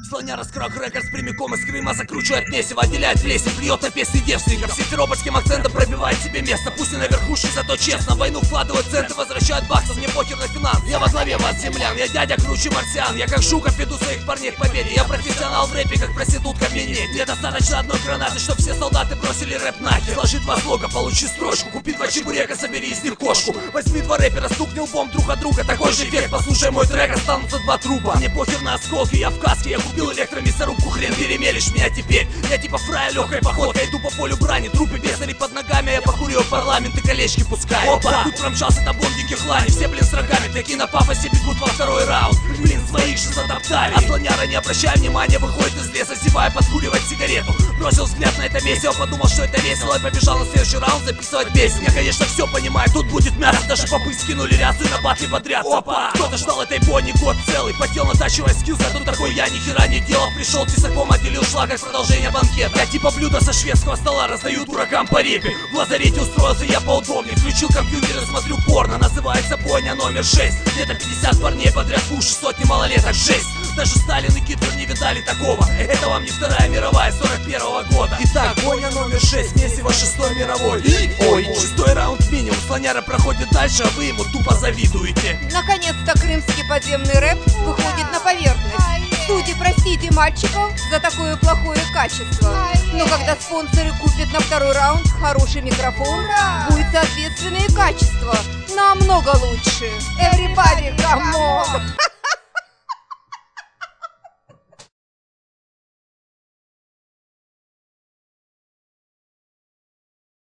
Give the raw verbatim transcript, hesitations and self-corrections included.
Слоняра с Крок Рекордс прямиком из Крыма закручивает месиво, отделяет плесень, плюет на песни девственников. Симферопольским акцентом пробивает себе место, пусть и на верхушке, зато честно. В войну вкладывают центы, возвращают баксов, мне похер на финанс. Я во главе вас, землян, я дядя круче марсиан. Я как Жуков веду своих парней к победе. Я профессионал в рэпе, как проститутка мне нет. Мне достаточно одной гранаты, чтоб все солдаты бросили рэп нахер. Сложи два слога, получи строчку, купи два чебурека, собери из них кошку. Возьми два рэпера, стукни лбом друг от друга, такой же эффект. Послушай мой трек, останутся два трупа. Мне похер на осколки, я в каске, я купил электромясорубку, хрен перемелешь меня теперь. Я типа фрая легкой походкой, иду по полю брани, трупы бесали под ногами, я покурю парламент и колечки пускаю. Опа, тут промчался табун диких лани, все блин с рогами, такие на пафосе бегут во второй раунд. Блин, своих же затоптали, а слоняра, не обращая внимания, выходит из леса, зевая, подкуривать сигарету. Бросил взгляд на это месиво, подумал, что это весело, и побежал на следующий раунд записывать песню. Я, конечно, все понимаю, тут будет мясо, даже попы скинули рясу и на батле подряд. Опа, кто-то ждал этой Бонни год целый, потел натачивая скилл, а тут такой я ни хера не делал. Пришел тесаком, отделил шлаг как продолжение банкета. Я типа блюдо со шведского стола, раздаю дуракам по репе. В лазарете устроился я поудобнее, включил компьютер и смотрю порно. Называется бойня номер шесть. Где-то пятьдесят парней подряд в уши, сотни малолеток, жесть. Даже Сталин и Гитлер не видали такого. Это вам не Вторая мировая сорок первого года. Итак, бойня номер шесть, месиво шестой мировой. И, ой, шестой раунд минимум. Слоняра проходит дальше, а вы ему тупо завидуете. Наконец-то крымский подземный рэп выходит на поверхность. Студии, простите мальчиков за такое плохое качество. Но когда спонсоры купят на второй раунд хороший микрофон, будет соответственное качество намного лучше. Everybody, come on!